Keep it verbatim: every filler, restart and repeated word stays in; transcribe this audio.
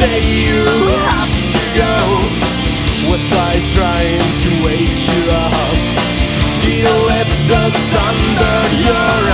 say you have to go. Was I trying to wake you up? Did you let the sun burn your